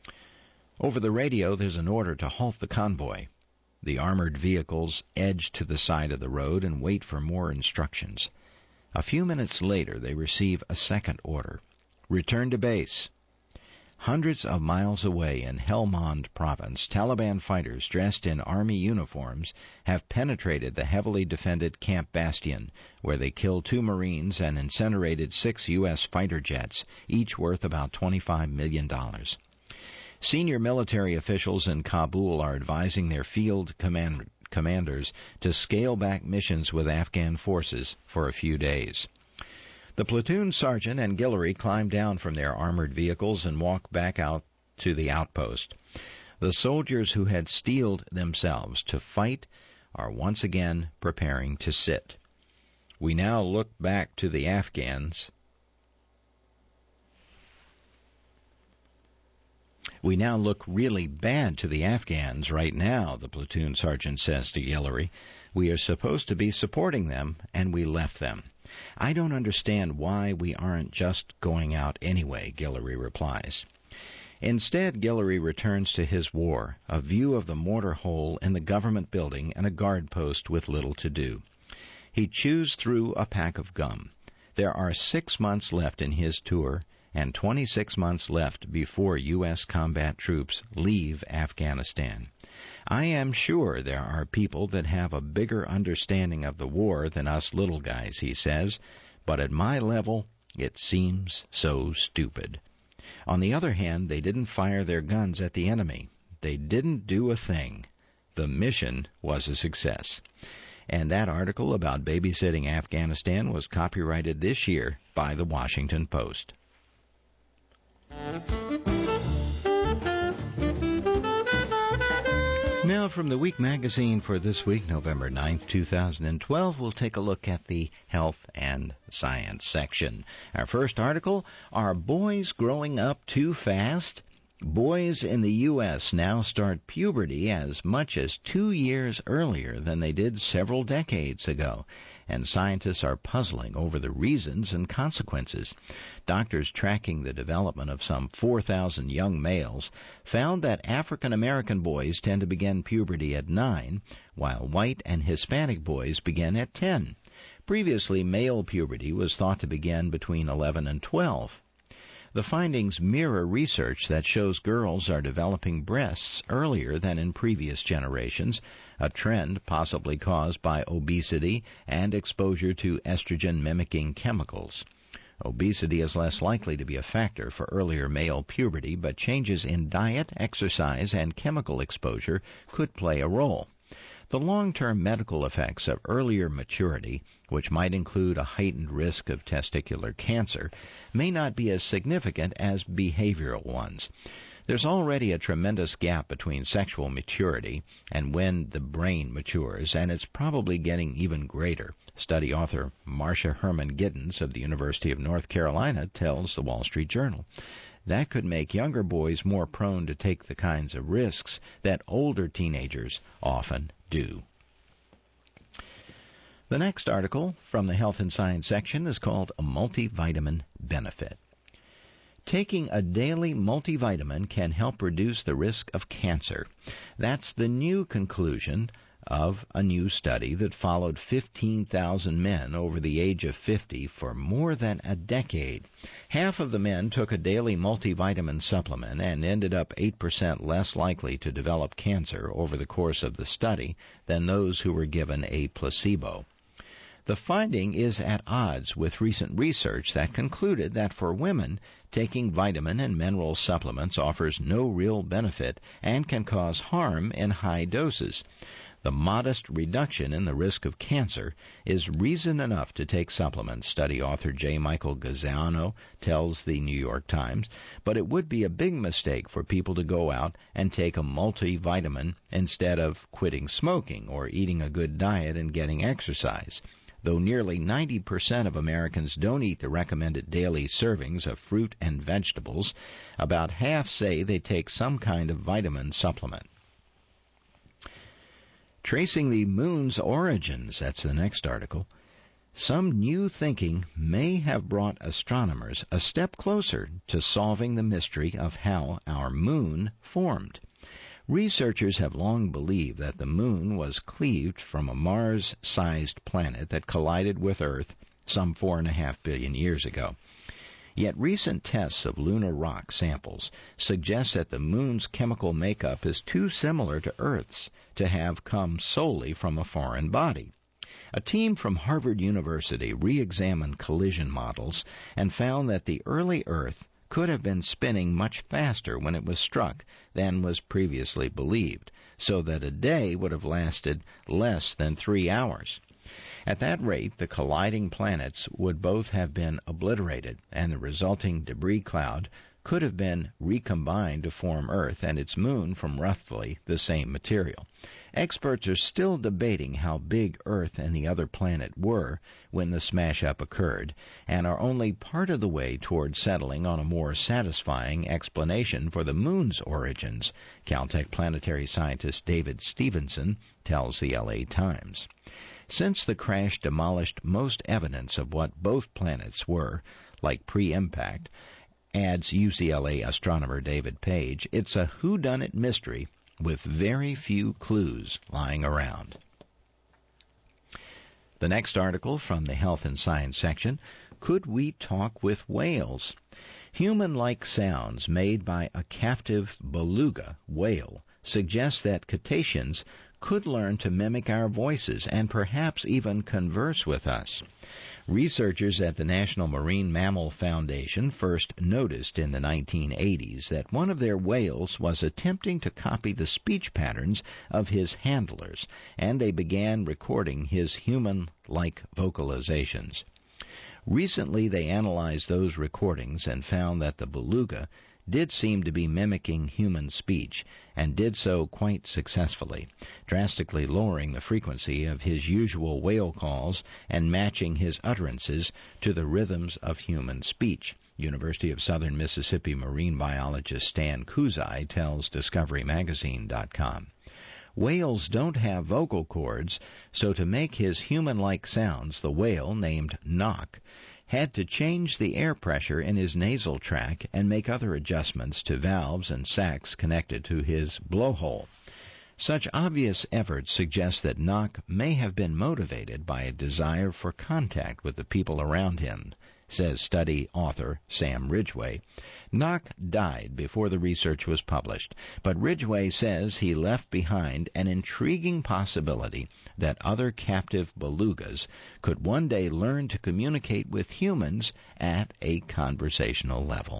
Speaker 1: Over the radio, there's an order to halt the convoy. The armored vehicles edge to the side of the road and wait for more instructions. A few minutes later, they receive a second order. Return to base. Hundreds of miles away in Helmand province, Taliban fighters dressed in army uniforms have penetrated the heavily defended Camp Bastion, where they killed two Marines and incinerated six U S fighter jets, each worth about twenty-five million dollars. Senior military officials in Kabul are advising their field command- commanders to scale back missions with Afghan forces for a few days. The platoon sergeant and Guillory climb down from their armored vehicles and walk back out to the outpost. The soldiers who had steeled themselves to fight are once again preparing to sit. We now look back to the Afghans. We now look really bad to the Afghans right now, the platoon sergeant says to Guillory. We are supposed to be supporting them, and we left them. I don't understand why we aren't just going out anyway, Guillory replies. Instead, Guillory returns to his war, a view of the mortar hole in the government building and a guard post with little to do. He chews through a pack of gum. There are six months left in his tour and twenty-six months left before U S combat troops leave Afghanistan. I am sure there are people that have a bigger understanding of the war than us little guys, he says, but at my level, it seems so stupid. On the other hand, they didn't fire their guns at the enemy. They didn't do a thing. The mission was a success. And that article about babysitting Afghanistan was copyrighted this year by the Washington Post. Now, from the Week magazine for this week, November ninth, two thousand twelve, we'll take a look at the health and science section. Our first article, Are Boys Growing Up Too Fast? Boys in the U S now start puberty as much as two years earlier than they did several decades ago, and scientists are puzzling over the reasons and consequences. Doctors tracking the development of some four thousand young males found that African American boys tend to begin puberty at nine, while white and Hispanic boys begin at ten. Previously, male puberty was thought to begin between eleven and twelve. The findings mirror research that shows girls are developing breasts earlier than in previous generations, a trend possibly caused by obesity and exposure to estrogen-mimicking chemicals. Obesity is less likely to be a factor for earlier male puberty, but changes in diet, exercise, and chemical exposure could play a role. The long-term medical effects of earlier maturity, which might include a heightened risk of testicular cancer, may not be as significant as behavioral ones. There's already a tremendous gap between sexual maturity and when the brain matures, and it's probably getting even greater. Study author Marcia Herman Giddens of the University of North Carolina tells the Wall Street Journal. That could make younger boys more prone to take the kinds of risks that older teenagers often do. The next article from the Health and Science section is called A Multivitamin Benefit. Taking a daily multivitamin can help reduce the risk of cancer. That's the new conclusion of a new study that followed fifteen thousand men over the age of fifty for more than a decade. Half of the men took a daily multivitamin supplement and ended up eight percent less likely to develop cancer over the course of the study than those who were given a placebo. The finding is at odds with recent research that concluded that for women, taking vitamin and mineral supplements offers no real benefit and can cause harm in high doses. The modest reduction in the risk of cancer is reason enough to take supplements, study author J. Michael Gazzano tells the New York Times, but it would be a big mistake for people to go out and take a multivitamin instead of quitting smoking or eating a good diet and getting exercise. Though nearly ninety percent of Americans don't eat the recommended daily servings of fruit and vegetables, about half say they take some kind of vitamin supplement. Tracing the moon's origins, that's the next article. Some new thinking may have brought astronomers a step closer to solving the mystery of how our moon formed. Researchers have long believed that the moon was cleaved from a Mars-sized planet that collided with Earth some four and a half billion years ago. Yet recent tests of lunar rock samples suggest that the moon's chemical makeup is too similar to Earth's to have come solely from a foreign body. A team from Harvard University re-examined collision models and found that the early Earth could have been spinning much faster when it was struck than was previously believed, so that a day would have lasted less than three hours. At that rate, the colliding planets would both have been obliterated, and the resulting debris cloud could have been recombined to form Earth and its moon from roughly the same material. Experts are still debating how big Earth and the other planet were when the smash-up occurred, and are only part of the way toward settling on a more satisfying explanation for the moon's origins, Caltech planetary scientist David Stevenson tells the L A Times. Since the crash demolished most evidence of what both planets were, like pre-impact, adds U C L A astronomer David Page, it's a whodunit mystery with very few clues lying around. The next article from the Health and Science section, Could We Talk with Whales? Human-like sounds made by a captive beluga whale suggest that cetaceans could learn to mimic our voices and perhaps even converse with us. Researchers at the National Marine Mammal Foundation first noticed in the nineteen eighties that one of their whales was attempting to copy the speech patterns of his handlers, and they began recording his human-like vocalizations. Recently, they analyzed those recordings and found that the beluga did seem to be mimicking human speech, and did so quite successfully, drastically lowering the frequency of his usual whale calls and matching his utterances to the rhythms of human speech. University of Southern Mississippi marine biologist Stan Kuzai tells Discovery Magazine dot com. Whales don't have vocal cords, so to make his human-like sounds, the whale, named Nock, had to change the air pressure in his nasal tract and make other adjustments to valves and sacs connected to his blowhole. Such obvious efforts suggest that Nock may have been motivated by a desire for contact with the people around him, says study author Sam Ridgway. Nock died before the research was published, but Ridgway says he left behind an intriguing possibility that other captive belugas could one day learn to communicate with humans at a conversational level.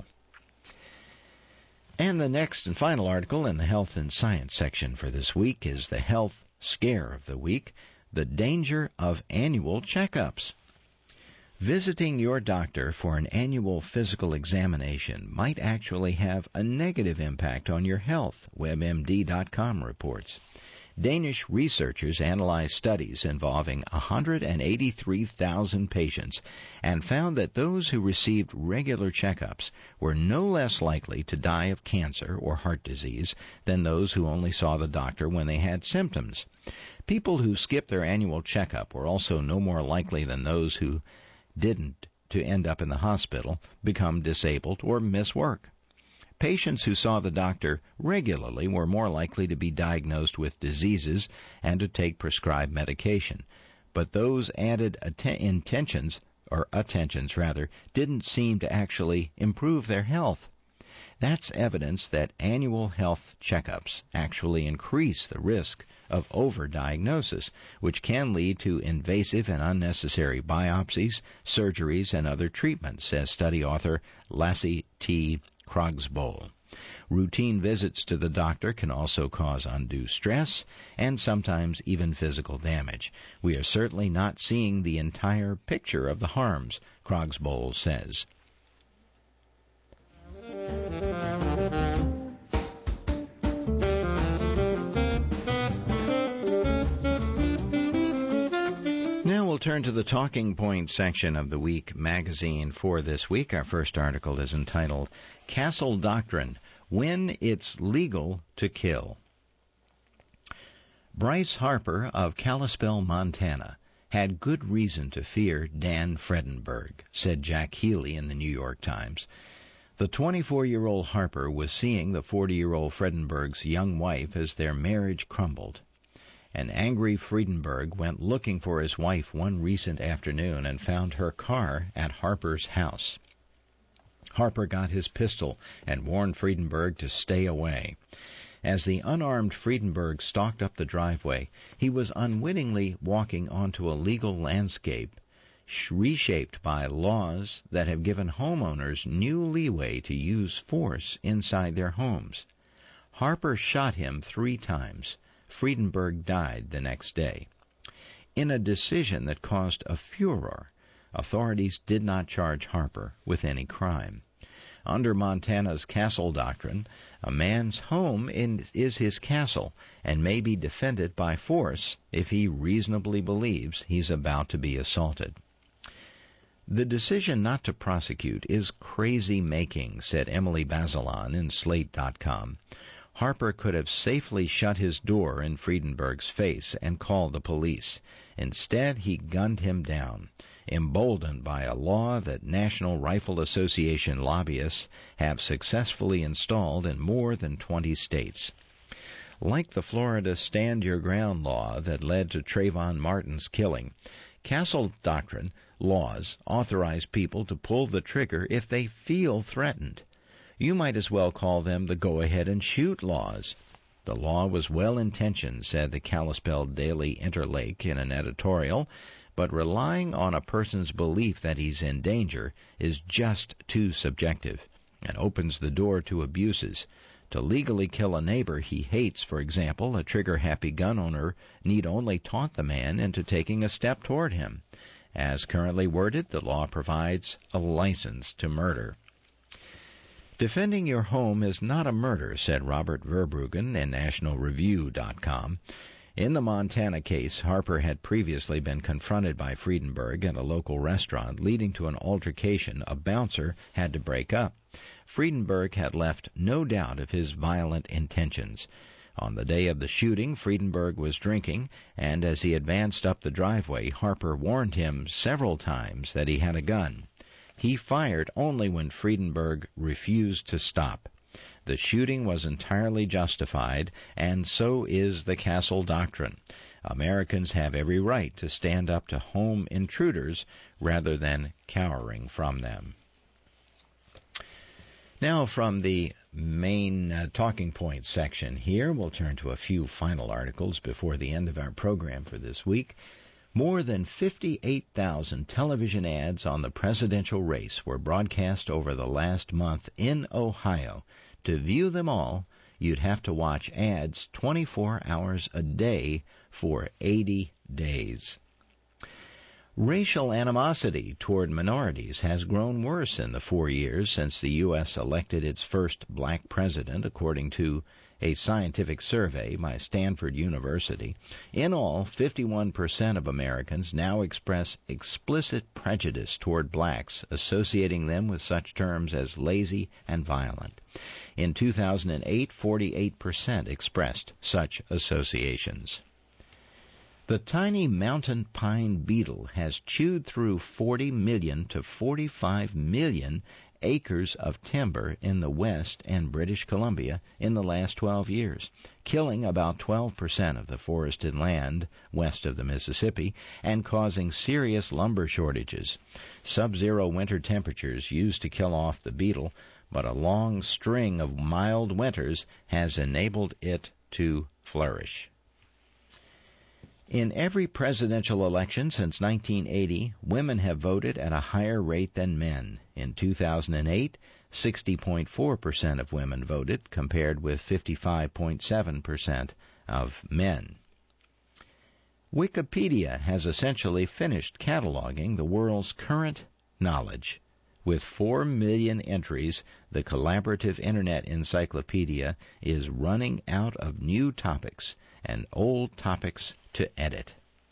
Speaker 1: And the next and final article in the Health and Science section for this week is the Health Scare of the Week, the danger of annual checkups. Visiting your doctor for an annual physical examination might actually have a negative impact on your health, WebMD dot com reports. Danish researchers analyzed studies involving one hundred eighty-three thousand patients and found that those who received regular checkups were no less likely to die of cancer or heart disease than those who only saw the doctor when they had symptoms. People who skipped their annual checkup were also no more likely than those who didn't to end up in the hospital, become disabled, or miss work. Patients who saw the doctor regularly were more likely to be diagnosed with diseases and to take prescribed medication. But those added atten- intentions, or attentions rather, didn't seem to actually improve their health. That's evidence that annual health checkups actually increase the risk of overdiagnosis, which can lead to invasive and unnecessary biopsies, surgeries, and other treatments, says study author Lassie T. Krogsboll. Routine visits to the doctor can also cause undue stress and sometimes even physical damage. We are certainly not seeing the entire picture of the harms, Krogsboll says. Now we'll turn to the Talking Point section of the Week magazine for this week. Our first article is entitled, Castle Doctrine, When It's Legal to Kill. Bryce Harper of Kalispell, Montana, had good reason to fear Dan Fredenberg, said Jack Healy in the New York Times. The twenty-four-year-old Harper was seeing the forty-year-old Fredenberg's young wife as their marriage crumbled. An angry Fredenberg went looking for his wife one recent afternoon and found her car at Harper's house. Harper got his pistol and warned Fredenberg to stay away. As the unarmed Fredenberg stalked up the driveway, he was unwittingly walking onto a legal landscape reshaped by laws that have given homeowners new leeway to use force inside their homes. Harper shot him three times. Fredenberg died the next day. In a decision that caused a furor, authorities did not charge Harper with any crime. Under Montana's castle doctrine, a man's home in, is his castle and may be defended by force if he reasonably believes he's about to be assaulted. The decision not to prosecute is crazy-making, said Emily Bazelon in Slate dot com. Harper could have safely shut his door in Fredenberg's face and called the police. Instead, he gunned him down, emboldened by a law that National Rifle Association lobbyists have successfully installed in more than twenty states. Like the Florida Stand Your Ground law that led to Trayvon Martin's killing, Castle Doctrine laws authorize people to pull the trigger if they feel threatened. You might as well call them the go-ahead-and-shoot laws. The law was well-intentioned, said the Kalispell Daily Interlake in an editorial, but relying on a person's belief that he's in danger is just too subjective and opens the door to abuses. To legally kill a neighbor he hates, for example, a trigger-happy gun owner need only taunt the man into taking a step toward him. As currently worded, the law provides a license to murder. Defending your home is not a murder, said Robert Verbruggen in National Review dot com. In the Montana case, Harper had previously been confronted by Fredenberg at a local restaurant, leading to an altercation a bouncer had to break up. Fredenberg had left no doubt of his violent intentions. On the day of the shooting, Fredenberg was drinking, and as he advanced up the driveway, Harper warned him several times that he had a gun. He fired only when Fredenberg refused to stop. The shooting was entirely justified, and so is the Castle Doctrine. Americans have every right to stand up to home intruders rather than cowering from them. Now from the main uh, talking point section here, we'll turn to a few final articles before the end of our program for this week. More than fifty-eight thousand television ads on the presidential race were broadcast over the last month in Ohio. To view them all, you'd have to watch ads twenty-four hours a day for eighty days. Racial animosity toward minorities has grown worse in the four years since the U S elected its first black president, according to a scientific survey by Stanford University. In all, fifty-one percent of Americans now express explicit prejudice toward blacks, associating them with such terms as lazy and violent. In two thousand eight, forty-eight percent expressed such associations. The tiny mountain pine beetle has chewed through forty million to forty-five million acres of timber in the West and British Columbia in the last twelve years, killing about twelve percent of the forested land west of the Mississippi and causing serious lumber shortages. Sub-zero winter temperatures used to kill off the beetle, but a long string of mild winters has enabled it to flourish. In every presidential election since nineteen eighty, women have voted at a higher rate than men. In two thousand eight, sixty point four percent of women voted, compared with fifty-five point seven percent of men. Wikipedia has essentially finished cataloging the world's current knowledge. With four million entries, the collaborative Internet Encyclopedia is running out of new topics and old topics to edit.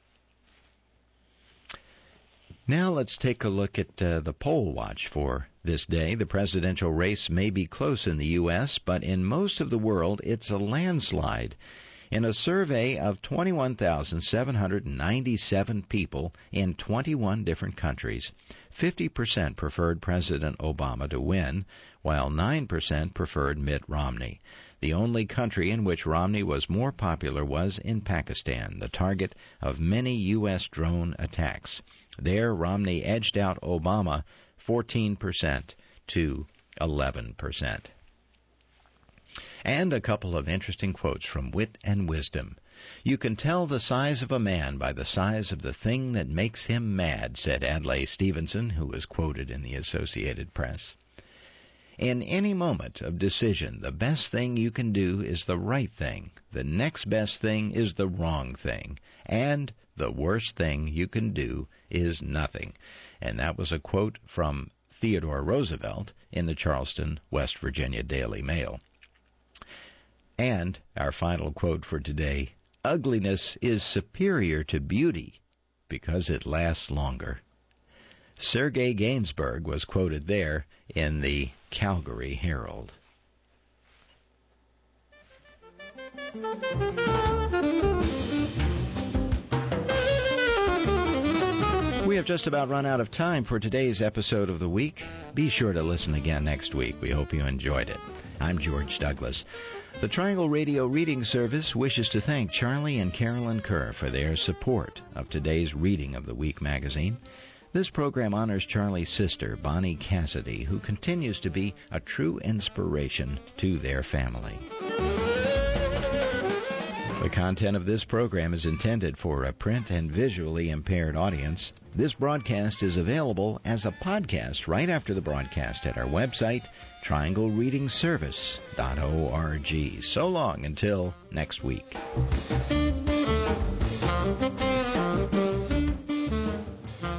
Speaker 1: Now let's take a look at uh, the poll watch for this day. The presidential race may be close in the U S, but in most of the world it's a landslide. In a survey of twenty-one thousand seven hundred ninety-seven people in twenty-one different countries, fifty percent preferred President Obama to win, while nine percent preferred Mitt Romney. The only country in which Romney was more popular was in Pakistan, the target of many U S drone attacks. There, Romney edged out Obama fourteen percent to eleven percent. And a couple of interesting quotes from Wit and Wisdom. "You can tell the size of a man by the size of the thing that makes him mad," said Adlai Stevenson, who was quoted in the Associated Press. "In any moment of decision, the best thing you can do is the right thing. The next best thing is the wrong thing. And the worst thing you can do is nothing." And that was a quote from Theodore Roosevelt in the Charleston, West Virginia Daily Mail. And our final quote for today: "Ugliness is superior to beauty because it lasts longer." Sergei Gainsbourg was quoted there in the Calgary Herald. We have just about run out of time for today's episode of the week. Be sure to listen again next week. We hope you enjoyed it. I'm George Douglas. The Triangle Radio Reading Service wishes to thank Charlie and Carolyn Kerr for their support of today's reading of the Week magazine. This program honors Charlie's sister, Bonnie Cassidy, who continues to be a true inspiration to their family. The content of this program is intended for a print and visually impaired audience. This broadcast is available as a podcast right after the broadcast at our website, triangle reading service dot org. So long until next week.